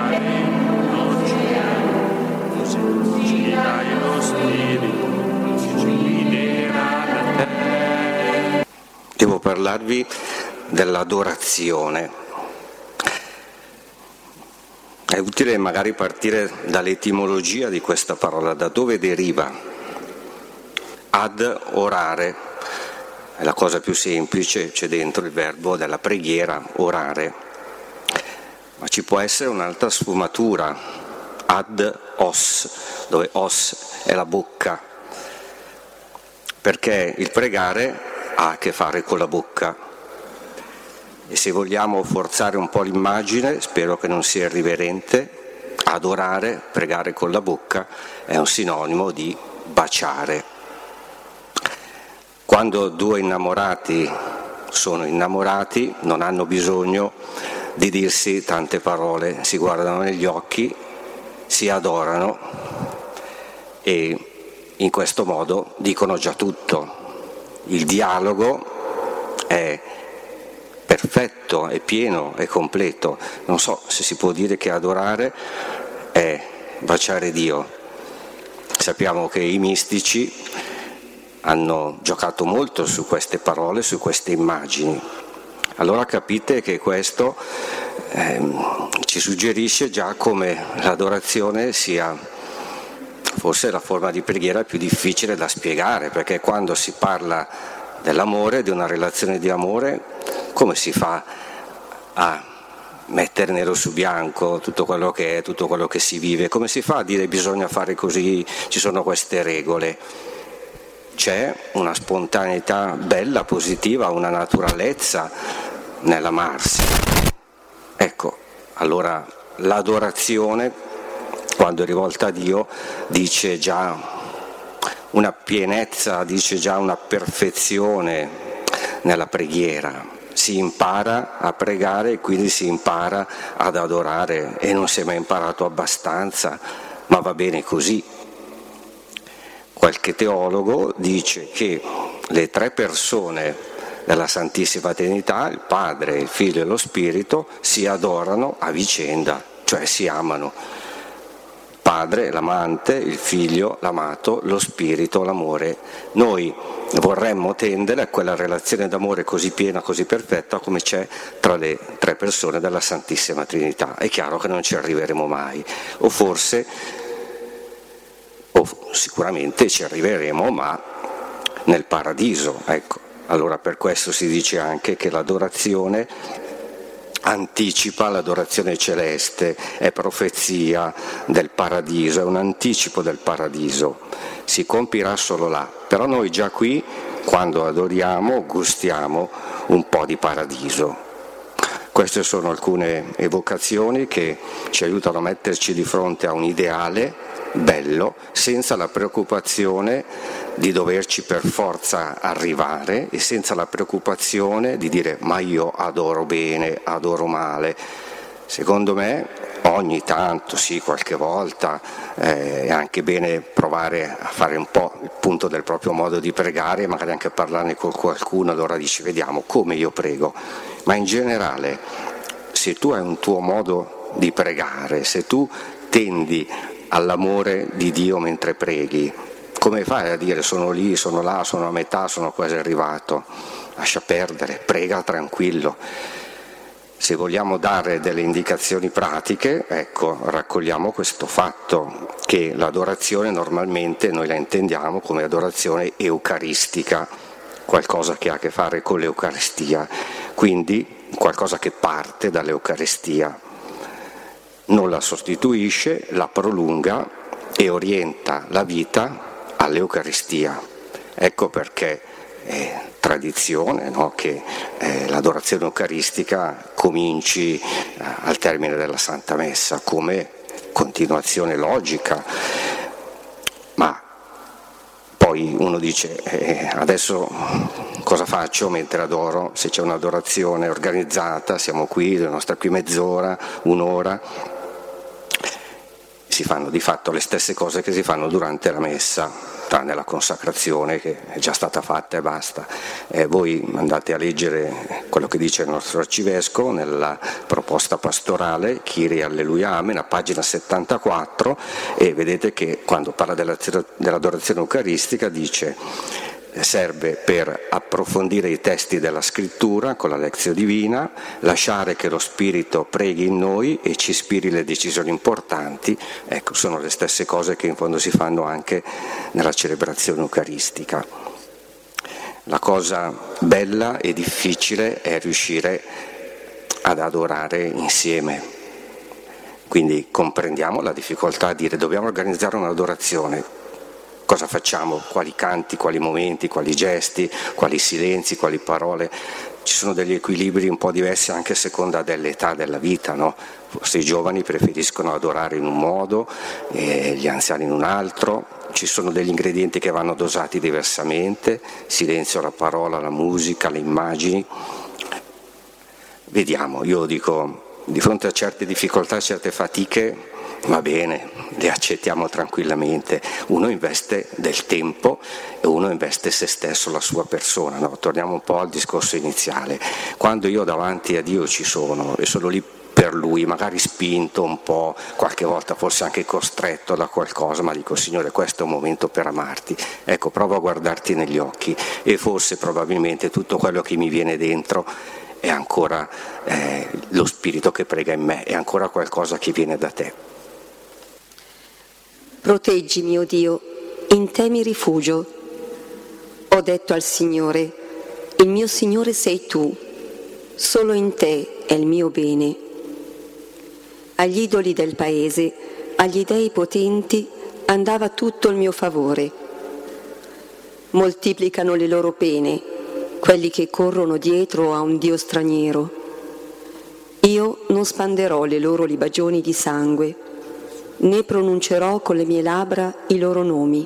Devo parlarvi dell'adorazione. È utile magari partire dall'etimologia di questa parola, da dove deriva. Ad orare, è la cosa più semplice, c'è dentro il verbo della preghiera, orare. Ma ci può essere un'altra sfumatura, ad os, dove os è la bocca, perché il pregare ha a che fare con la bocca. E se vogliamo forzare un po' l'immagine, spero che non sia irriverente, adorare, pregare con la bocca, è un sinonimo di baciare. Quando due innamorati sono innamorati, non hanno bisogno di dirsi tante parole, si guardano negli occhi, si adorano e in questo modo dicono già tutto. Il dialogo è perfetto, è pieno, è completo. Non so se si può dire che adorare è baciare Dio. Sappiamo che i mistici hanno giocato molto su queste parole, su queste immagini. Allora capite che questo ci suggerisce già come l'adorazione sia forse la forma di preghiera più difficile da spiegare, perché quando si parla dell'amore, di una relazione di amore, come si fa a mettere nero su bianco tutto quello che è, tutto quello che si vive? Come si fa a dire bisogna fare così, ci sono queste regole? C'è una spontaneità bella, positiva, una naturalezza nell'amarsi. Ecco, allora l'adorazione, quando è rivolta a Dio, dice già una pienezza, dice già una perfezione nella preghiera. Si impara a pregare e quindi si impara ad adorare e non si è mai imparato abbastanza, ma va bene così. Qualche teologo dice che le tre persone della Santissima Trinità, il Padre, il Figlio e lo Spirito, si adorano a vicenda, cioè si amano. Padre, l'amante, il Figlio, l'amato, lo Spirito, l'amore. Noi vorremmo tendere a quella relazione d'amore così piena, così perfetta come c'è tra le tre persone della Santissima Trinità. È chiaro che non ci arriveremo mai, o sicuramente ci arriveremo, ma nel paradiso, ecco. Allora per questo si dice anche che l'adorazione anticipa l'adorazione celeste, è profezia del paradiso, è un anticipo del paradiso, si compirà solo là, però noi già qui, quando adoriamo, gustiamo un po' di paradiso. Queste sono alcune evocazioni che ci aiutano a metterci di fronte a un ideale bello, senza la preoccupazione di doverci per forza arrivare e senza la preoccupazione di dire ma io adoro bene, adoro male. Secondo me ogni tanto, sì, qualche volta è anche bene provare a fare un po' il punto del proprio modo di pregare, magari anche parlarne con qualcuno, allora dici vediamo come io prego, ma in generale se tu hai un tuo modo di pregare, se tu tendi all'amore di Dio mentre preghi, come fai a dire sono lì, sono là, sono a metà, sono quasi arrivato? Lascia perdere, prega tranquillo. Se vogliamo dare delle indicazioni pratiche, ecco, raccogliamo questo fatto, che l'adorazione normalmente noi la intendiamo come adorazione eucaristica, qualcosa che ha a che fare con l'Eucaristia, quindi qualcosa che parte dall'Eucaristia. Non la sostituisce, la prolunga e orienta la vita all'Eucaristia. Ecco perché è tradizione, no, che l'adorazione eucaristica cominci al termine della Santa Messa come continuazione logica, ma poi uno dice adesso cosa faccio mentre adoro? Se c'è un'adorazione organizzata, siamo qui, dobbiamo stare qui mezz'ora, un'ora, si fanno di fatto le stesse cose che si fanno durante la messa. tranne la consacrazione che è già stata fatta e basta. Voi andate a leggere quello che dice il nostro arcivescovo nella proposta pastorale Kyrie Alleluia Amen, a pagina 74, e vedete che quando parla dell'adorazione eucaristica dice: serve per approfondire i testi della scrittura con la lezione divina, lasciare che lo Spirito preghi in noi e ci ispiri le decisioni importanti. Ecco, sono le stesse cose che in fondo si fanno anche nella celebrazione eucaristica. La cosa bella e difficile è riuscire ad adorare insieme. Quindi comprendiamo la difficoltà di dire dobbiamo organizzare un'adorazione. Cosa facciamo? Quali canti, quali momenti, quali gesti, quali silenzi, quali parole? Ci sono degli equilibri un po' diversi anche a seconda dell'età della vita, no? Forse i giovani preferiscono adorare in un modo, gli anziani in un altro. Ci sono degli ingredienti che vanno dosati diversamente: silenzio, la parola, la musica, le immagini. Vediamo, io dico, di fronte a certe difficoltà, a certe fatiche, va bene, le accettiamo tranquillamente. Uno investe del tempo e uno investe se stesso, la sua persona, no? Torniamo un po' al discorso iniziale. Quando io davanti a Dio ci sono e sono lì per Lui, magari spinto un po', qualche volta forse anche costretto da qualcosa, ma dico: Signore, questo è un momento per amarti. Ecco, provo a guardarti negli occhi e forse probabilmente tutto quello che mi viene dentro è ancora lo Spirito che prega in me, è ancora qualcosa che viene da te. Proteggimi, o Dio, in te mi rifugio. Ho detto al Signore: il mio Signore sei tu, solo in te è il mio bene. Agli idoli del paese, agli dei potenti, andava tutto il mio favore. Moltiplicano le loro pene quelli che corrono dietro a un Dio straniero. Io non spanderò le loro libagioni di sangue, né pronuncerò con le mie labbra i loro nomi.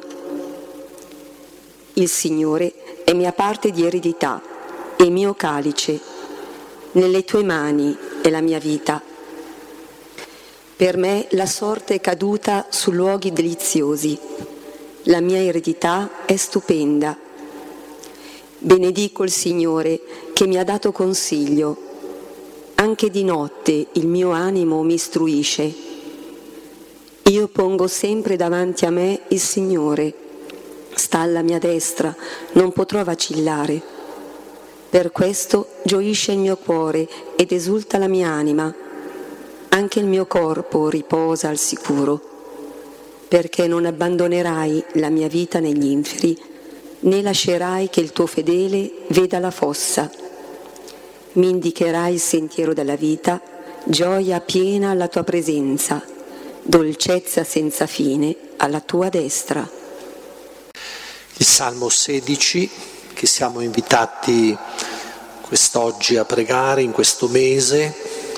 Il Signore è mia parte di eredità e mio calice. Nelle tue mani è la mia vita. Per me la sorte è caduta su luoghi deliziosi. La mia eredità è stupenda. Benedico il Signore che mi ha dato consiglio. Anche di notte il mio animo mi istruisce. Io pongo sempre davanti a me il Signore. Sta alla mia destra, non potrò vacillare. Per questo gioisce il mio cuore ed esulta la mia anima. Anche il mio corpo riposa al sicuro, perché non abbandonerai la mia vita negli inferi, né lascerai che il tuo fedele veda la fossa. Mi indicherai il sentiero della vita, gioia piena alla tua presenza, dolcezza senza fine alla tua destra. Il Salmo 16, che siamo invitati quest'oggi a pregare in questo mese,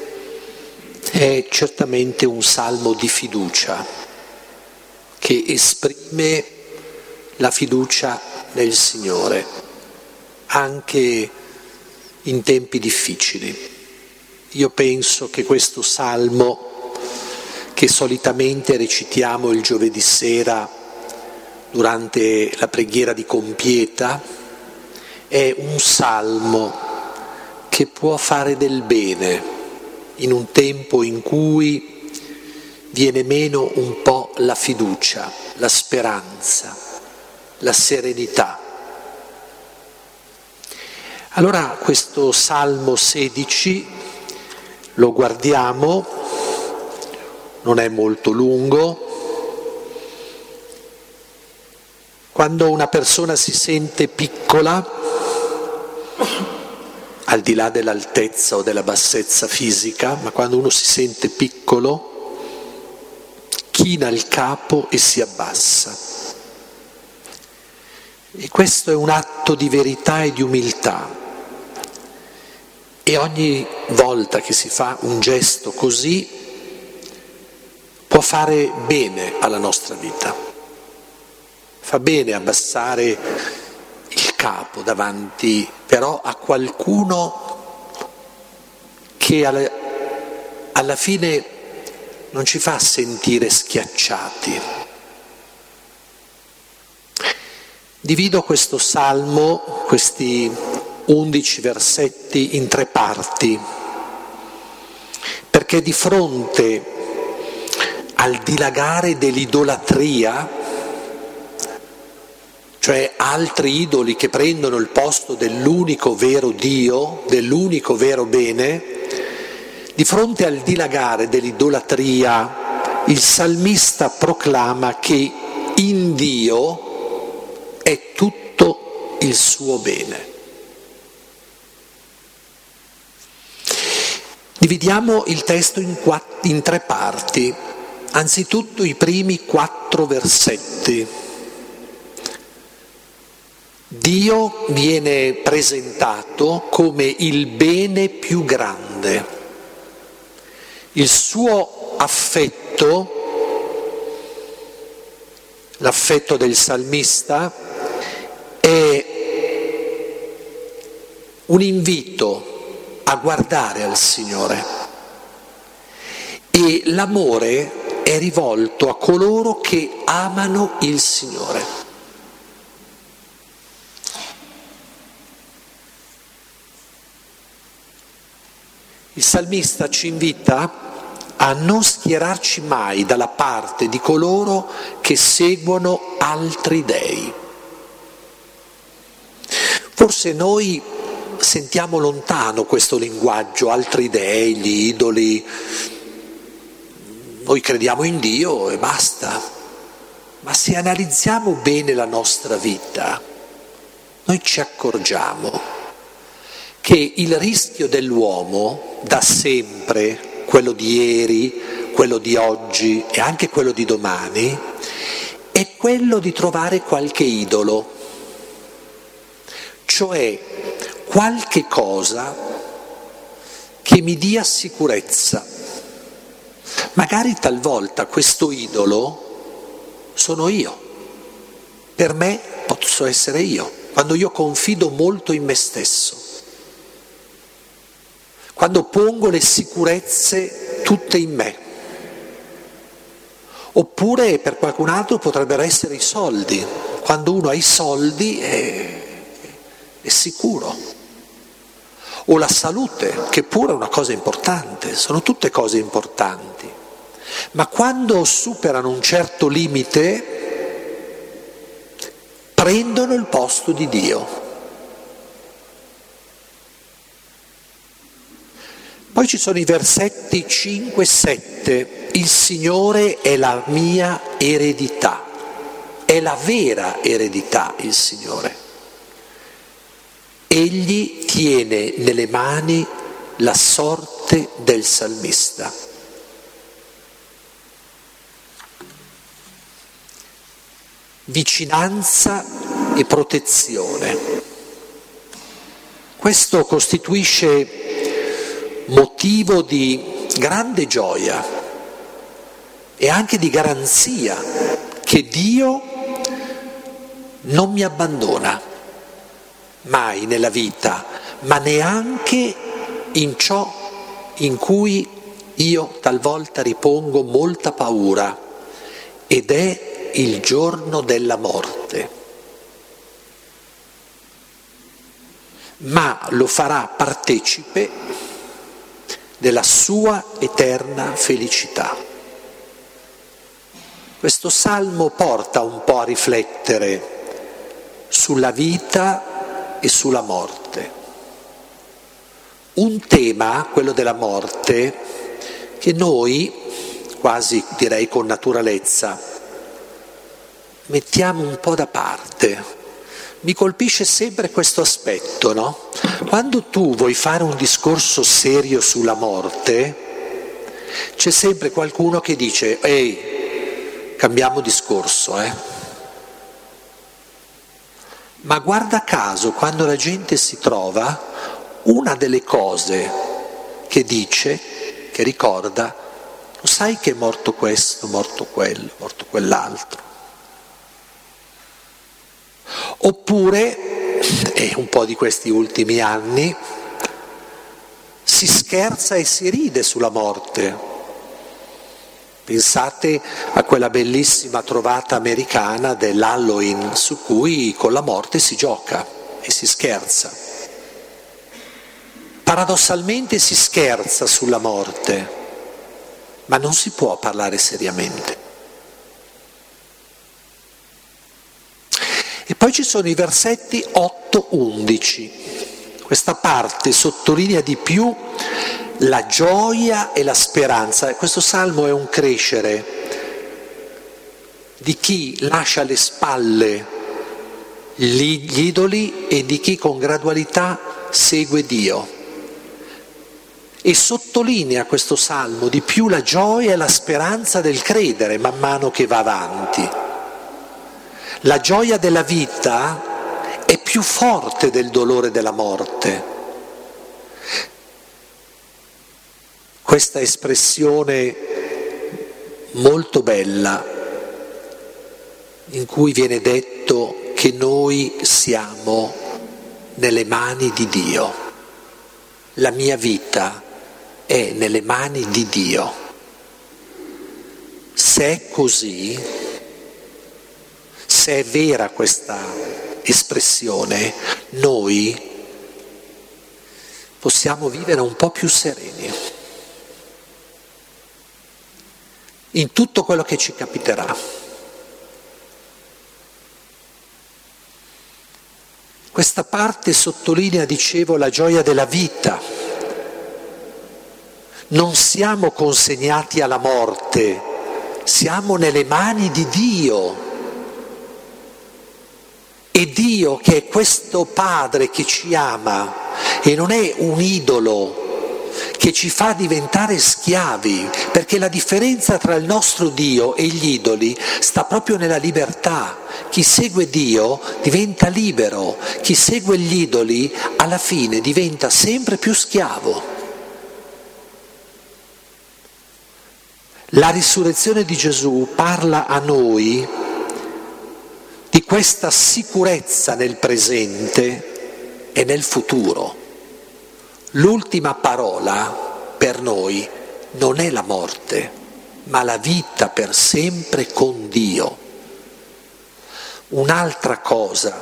è certamente un salmo di fiducia, che esprime la fiducia nel Signore, anche in tempi difficili. Io penso che questo salmo, che solitamente recitiamo il giovedì sera durante la preghiera di compieta, è un salmo che può fare del bene in un tempo in cui viene meno un po' la fiducia, la speranza, la serenità. Allora questo Salmo 16 lo guardiamo, non è molto lungo. Quando una persona si sente piccola, al di là dell'altezza o della bassezza fisica, ma quando uno si sente piccolo, china il capo e si abbassa. E questo è un atto di verità e di umiltà. E ogni volta che si fa un gesto così, può fare bene alla nostra vita. Fa bene abbassare il capo davanti però a qualcuno che alla fine non ci fa sentire schiacciati. Divido questo salmo, questi 11 versetti, in 3 parti, perché di fronte al dilagare dell'idolatria, cioè altri idoli che prendono il posto dell'unico vero Dio, dell'unico vero bene, di fronte al dilagare dell'idolatria, il salmista proclama che in Dio è tutto il suo bene. Dividiamo il testo in 3 parti. Anzitutto i primi 4 versetti. Dio viene presentato come il bene più grande. Il suo affetto, l'affetto del salmista, è un invito a guardare al Signore, e l'amore è rivolto a coloro che amano il Signore. Il salmista ci invita a non schierarci mai dalla parte di coloro che seguono altri dei. Forse noi sentiamo lontano questo linguaggio, altri dei, gli idoli. Noi crediamo in Dio e basta. Ma se analizziamo bene la nostra vita, noi ci accorgiamo che il rischio dell'uomo, da sempre, quello di ieri, quello di oggi e anche quello di domani, è quello di trovare qualche idolo, cioè qualche cosa che mi dia sicurezza. Magari talvolta questo idolo sono io, per me posso essere io, quando io confido molto in me stesso, quando pongo le sicurezze tutte in me. Oppure per qualcun altro potrebbero essere i soldi, quando uno ha i soldi è sicuro, o la salute, che pure è una cosa importante, sono tutte cose importanti, ma quando superano un certo limite prendono il posto di Dio. Poi ci sono i versetti 5 e 7, il Signore è la mia eredità, è la vera eredità il Signore. Egli tiene nelle mani la sorte del salmista. Vicinanza e protezione. Questo costituisce motivo di grande gioia e anche di garanzia che Dio non mi abbandona mai nella vita, ma neanche in ciò in cui io talvolta ripongo molta paura, ed è il giorno della morte. Ma lo farà partecipe della sua eterna felicità. Questo salmo porta un po' a riflettere sulla vita e sulla morte. Un tema, quello della morte, che noi, quasi direi con naturalezza, mettiamo un po' da parte. Mi colpisce sempre questo aspetto, no? Quando tu vuoi fare un discorso serio sulla morte, c'è sempre qualcuno che dice: ehi, cambiamo discorso, Ma guarda caso, quando la gente si trova, una delle cose che dice, che ricorda, lo sai che è morto questo, morto quello, morto quell'altro. Oppure, e un po' di questi ultimi anni, si scherza e si ride sulla morte. Pensate a quella bellissima trovata americana dell'Halloween su cui con la morte si gioca e si scherza. Paradossalmente si scherza sulla morte, ma non si può parlare seriamente. E poi ci sono i versetti 8-11. Questa parte sottolinea di più la gioia e la speranza. Questo salmo è un crescere di chi lascia alle spalle gli idoli e di chi con gradualità segue Dio. E sottolinea questo salmo di più la gioia e la speranza del credere man mano che va avanti. La gioia della vita è più forte del dolore della morte. Questa espressione molto bella in cui viene detto che noi siamo nelle mani di Dio. La mia vita è nelle mani di Dio. Se è così, se è vera questa espressione, noi possiamo vivere un po' più sereni in tutto quello che ci capiterà. Questa parte sottolinea, dicevo, la gioia della vita. Non siamo consegnati alla morte, siamo nelle mani di Dio. E Dio, che è questo Padre che ci ama e non è un idolo che ci fa diventare schiavi, perché la differenza tra il nostro Dio e gli idoli sta proprio nella libertà. Chi segue Dio diventa libero, chi segue gli idoli alla fine diventa sempre più schiavo. La risurrezione di Gesù parla a noi di questa sicurezza nel presente e nel futuro. L'ultima parola per noi non è la morte, ma la vita per sempre con Dio. Un'altra cosa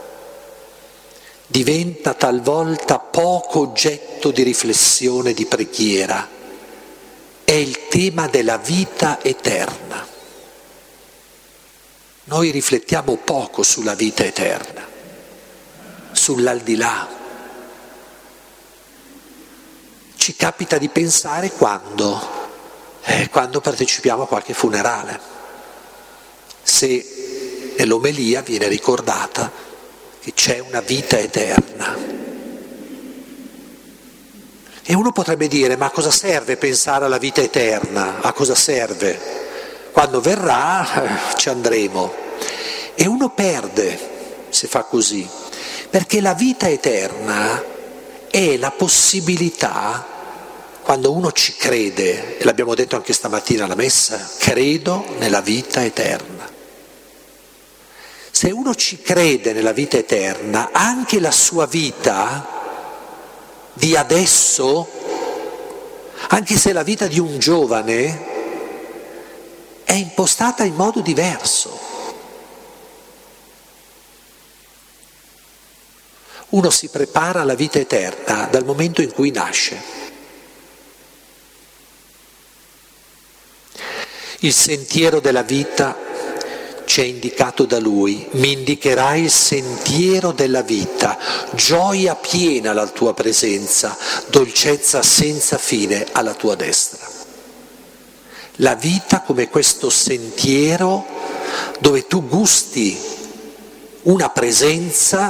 diventa talvolta poco oggetto di riflessione, di preghiera, è il tema della vita eterna. Noi riflettiamo poco sulla vita eterna, sull'aldilà. Ci capita di pensare quando partecipiamo a qualche funerale, se nell'omelia viene ricordata che c'è una vita eterna. E uno potrebbe dire, ma a cosa serve pensare alla vita eterna? A cosa serve? Quando verrà ci andremo. E uno perde se fa così, perché la vita eterna è la possibilità, quando uno ci crede, e l'abbiamo detto anche stamattina alla messa, credo nella vita eterna. Se uno ci crede nella vita eterna, anche la sua vita di adesso, anche se la vita di un giovane, è impostata in modo diverso. Uno si prepara alla vita eterna dal momento in cui nasce. Il sentiero della vita ci è indicato da Lui, mi indicherai il sentiero della vita, gioia piena alla tua presenza, dolcezza senza fine alla tua destra. La vita come questo sentiero dove tu gusti una presenza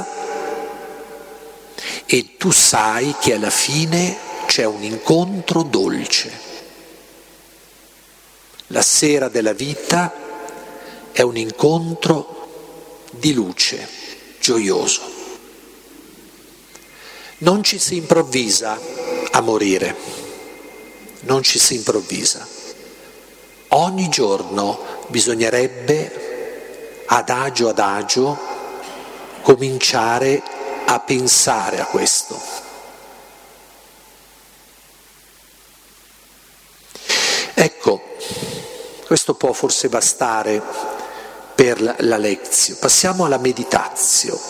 e tu sai che alla fine c'è un incontro dolce. La sera della vita è un incontro di luce, gioioso. Non ci si improvvisa a morire, non ci si improvvisa. Ogni giorno bisognerebbe, adagio adagio, cominciare a pensare a questo. Ecco, Questo può forse bastare per la lezione. Passiamo alla meditazio.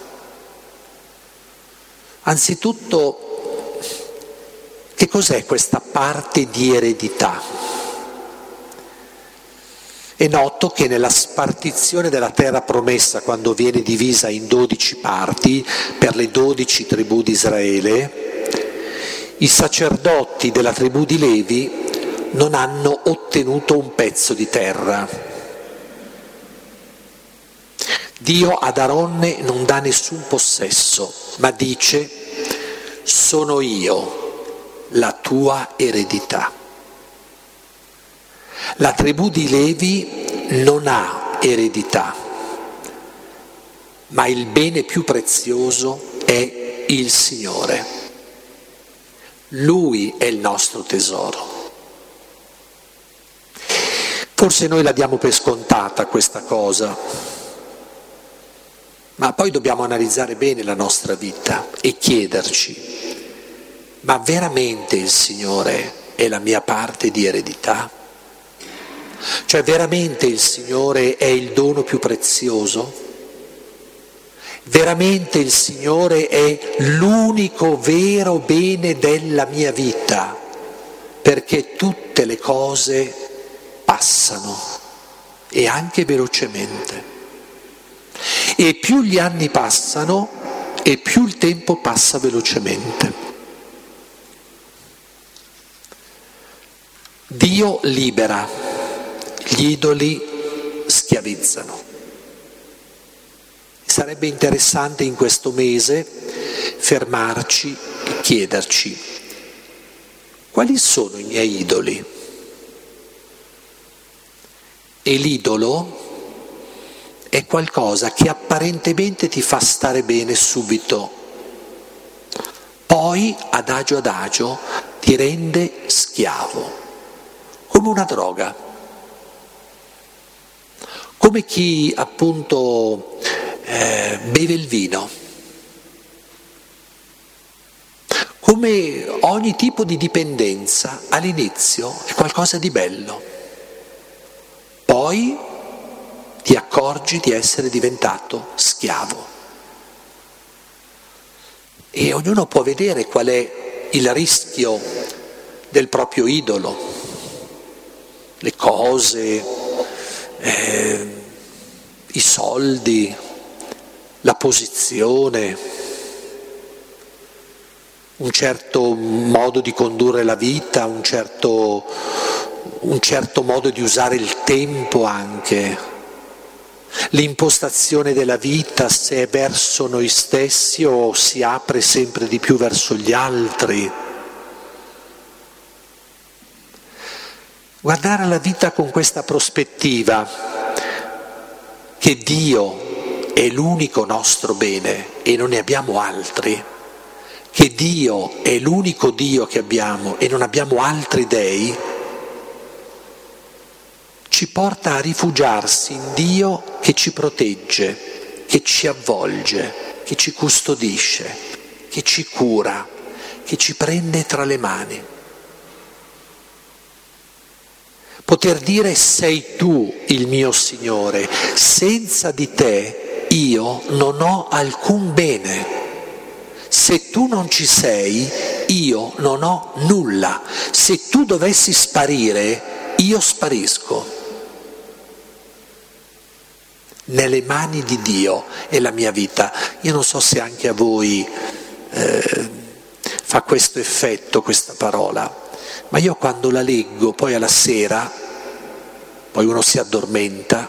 Anzitutto, che cos'è questa parte di eredità? È noto che nella spartizione della terra promessa, quando viene divisa in 12 parti per le 12 tribù di Israele, i sacerdoti della tribù di Levi non hanno ottenuto un pezzo di terra. Dio ad Aronne non dà nessun possesso, ma dice: sono io la tua eredità. La tribù di Levi non ha eredità, ma il bene più prezioso è il Signore. Lui è il nostro tesoro. Forse noi la diamo per scontata questa cosa, ma poi dobbiamo analizzare bene la nostra vita e chiederci: ma veramente il Signore è la mia parte di eredità? Cioè veramente il Signore è il dono più prezioso? Veramente il Signore è l'unico vero bene della mia vita? Perché tutte le cose passano, e anche velocemente. E più gli anni passano, e più il tempo passa velocemente. Dio libera, gli idoli schiavizzano. Sarebbe interessante in questo mese fermarci e chiederci: quali sono i miei idoli? E l'idolo è qualcosa che apparentemente ti fa stare bene subito, poi adagio ti rende schiavo, come una droga, come chi appunto beve il vino, come ogni tipo di dipendenza all'inizio è qualcosa di bello, poi ti accorgi di essere diventato schiavo. E ognuno può vedere qual è il rischio del proprio idolo, le cose, i soldi, la posizione, un certo modo di condurre la vita, un certo modo di usare il tempo anche, l'impostazione della vita, se è verso noi stessi o si apre sempre di più verso gli altri. Guardare la vita con questa prospettiva, che Dio è l'unico nostro bene e non ne abbiamo altri, che Dio è l'unico Dio che abbiamo e non abbiamo altri dei, ci porta a rifugiarsi in Dio che ci protegge, che ci avvolge, che ci custodisce, che ci cura, che ci prende tra le mani. Poter dire: sei tu il mio Signore, senza di te io non ho alcun bene. Se tu non ci sei, io non ho nulla. Se tu dovessi sparire, io sparisco. Nelle mani di Dio è la mia vita. Io non so se anche a voi fa questo effetto questa parola, ma io quando la leggo poi alla sera, poi uno si addormenta,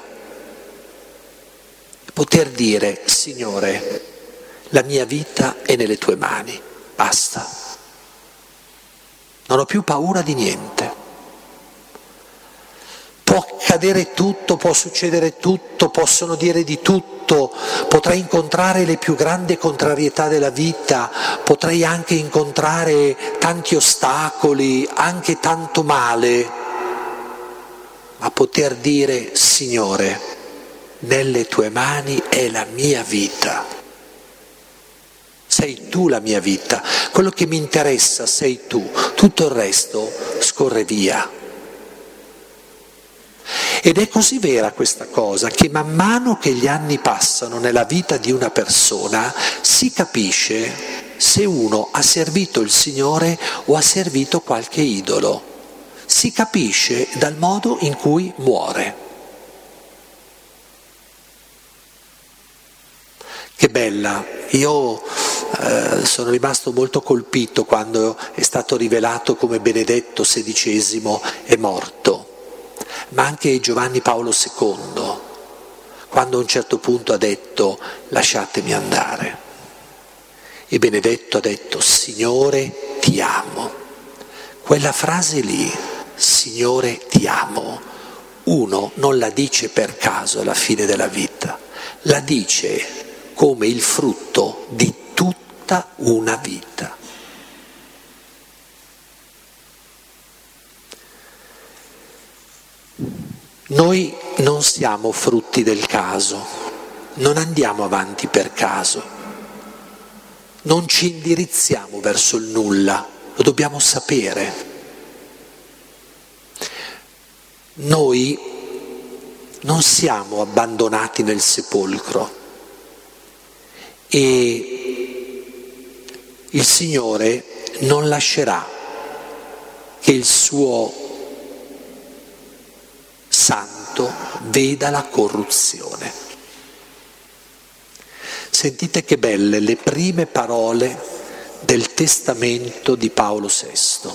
poter dire: Signore, la mia vita è nelle tue mani, basta, non ho più paura di niente. Può accadere tutto, può succedere tutto, possono dire di tutto, potrei incontrare le più grandi contrarietà della vita, potrei anche incontrare tanti ostacoli, anche tanto male, ma poter dire: Signore, nelle tue mani è la mia vita, sei tu la mia vita, quello che mi interessa sei tu, tutto il resto scorre via. Ed è così vera questa cosa che man mano che gli anni passano nella vita di una persona si capisce se uno ha servito il Signore o ha servito qualche idolo. Si capisce dal modo in cui muore. Che bella, io sono rimasto molto colpito quando è stato rivelato come Benedetto XVI è morto, ma anche Giovanni Paolo II, quando a un certo punto ha detto lasciatemi andare. E Benedetto ha detto Signore ti amo. Quella frase lì, Signore ti amo, uno non la dice per caso alla fine della vita, la dice come il frutto di tutta una vita. Noi non siamo frutti del caso, non andiamo avanti per caso, non ci indirizziamo verso il nulla, lo dobbiamo sapere. Noi non siamo abbandonati nel sepolcro. E il Signore non lascerà che il suo santo veda la corruzione. Sentite che belle le prime parole del testamento di Paolo VI.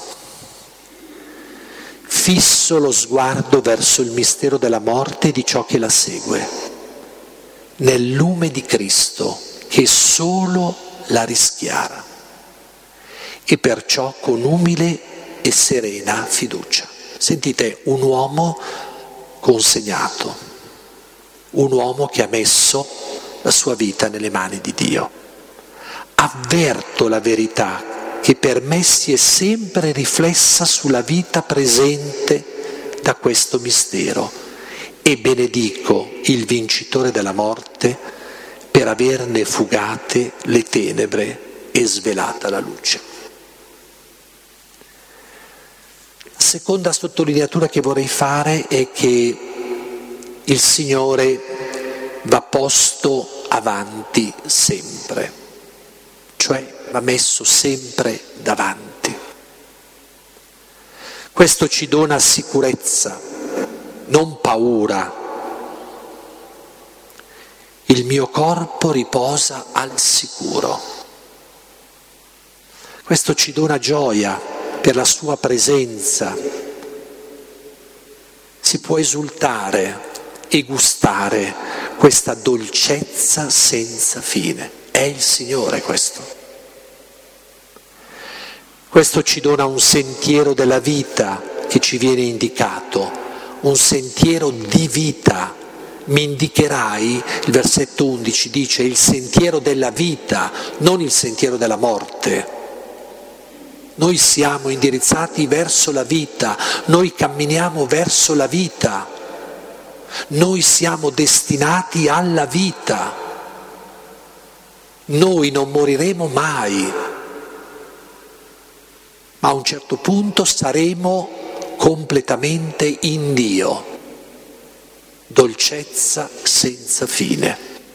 Fisso lo sguardo verso il mistero della morte e di ciò che la segue, nel lume di Cristo, che solo la rischiara, e perciò con umile e serena fiducia. Sentite, un uomo consegnato, un uomo che ha messo la sua vita nelle mani di Dio. Avverto la verità che per me si è sempre riflessa sulla vita presente da questo mistero e benedico il vincitore della morte per averne fugate le tenebre e svelata la luce. La seconda sottolineatura che vorrei fare è che il Signore va posto avanti sempre, cioè va messo sempre davanti. Questo ci dona sicurezza, non paura. Il mio corpo riposa al sicuro. Questo ci dona gioia per la sua presenza. Si può esultare e gustare questa dolcezza senza fine. È il Signore questo. Questo ci dona un sentiero della vita che ci viene indicato, un sentiero di vita. Mi indicherai, il versetto 11 dice, il sentiero della vita, non il sentiero della morte. Noi siamo indirizzati verso la vita, noi camminiamo verso la vita, noi siamo destinati alla vita, noi non moriremo mai, ma a un certo punto saremo completamente in Dio. Dolcezza senza fine.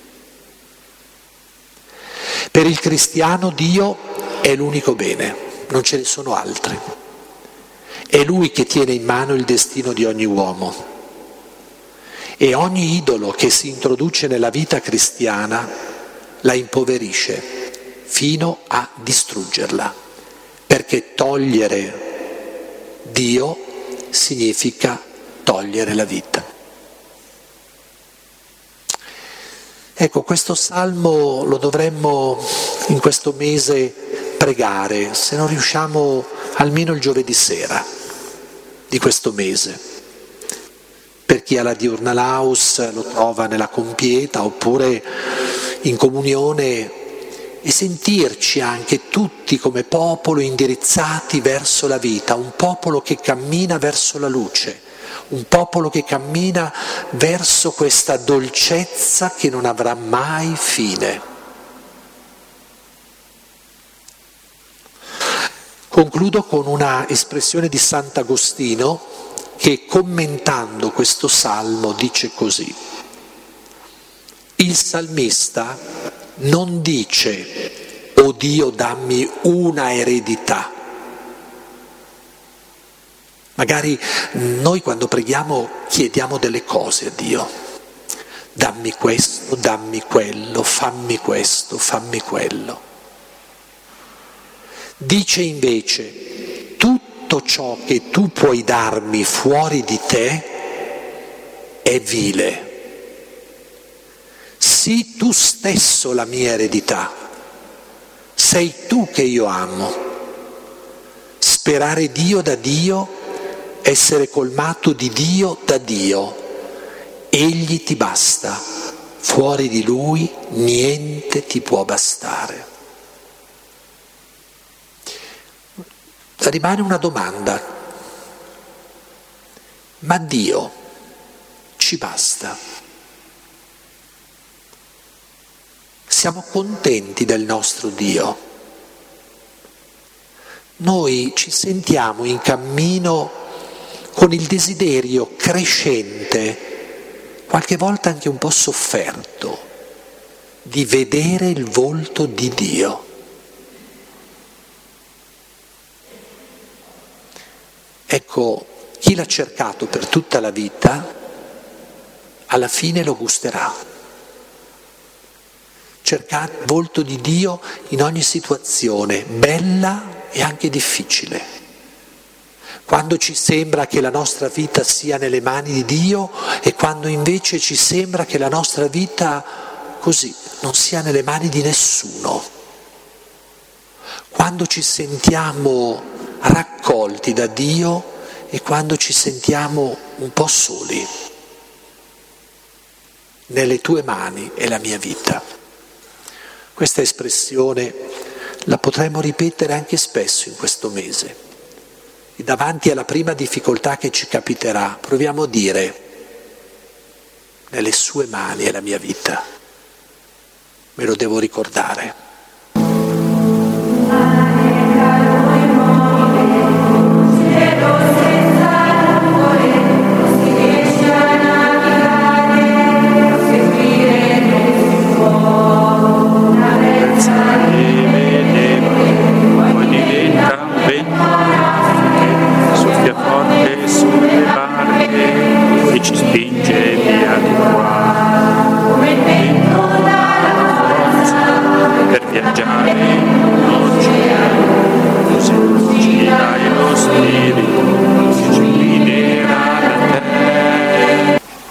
Per il cristiano Dio è l'unico bene, non ce ne sono altri. È Lui che tiene in mano il destino di ogni uomo. E ogni idolo che si introduce nella vita cristiana la impoverisce fino a distruggerla, perché togliere Dio significa togliere la vita. Ecco, questo salmo lo dovremmo in questo mese pregare, se non riusciamo almeno il giovedì sera di questo mese. Per chi ha la diurna laus lo trova nella compieta oppure in comunione e sentirci anche tutti come popolo indirizzati verso la vita, un popolo che cammina verso la luce. Un popolo che cammina verso questa dolcezza che non avrà mai fine. Concludo con una espressione di Sant'Agostino che commentando questo salmo dice così: il salmista non dice «O Dio, dammi una eredità». Magari noi quando preghiamo chiediamo delle cose a Dio: dammi questo, dammi quello, fammi questo, fammi quello. Dice invece: tutto ciò che tu puoi darmi fuori di te è vile. Sii tu stesso la mia eredità, sei tu che io amo. Sperare Dio da Dio, essere colmato di Dio da Dio. Egli ti basta, fuori di Lui niente ti può bastare. Rimane una domanda: ma Dio ci basta? Siamo contenti del nostro Dio? Noi ci sentiamo in cammino con il desiderio crescente, qualche volta anche un po' sofferto, di vedere il volto di Dio. Ecco, chi l'ha cercato per tutta la vita, alla fine lo gusterà. Cercate il volto di Dio in ogni situazione, bella e anche difficile. Quando ci sembra che la nostra vita sia nelle mani di Dio e quando invece ci sembra che la nostra vita così non sia nelle mani di nessuno. Quando ci sentiamo raccolti da Dio e quando ci sentiamo un po' soli. Nelle tue mani è la mia vita. Questa espressione la potremmo ripetere anche spesso in questo mese. E davanti alla prima difficoltà che ci capiterà, proviamo a dire: nelle sue mani è la mia vita. Me lo devo ricordare.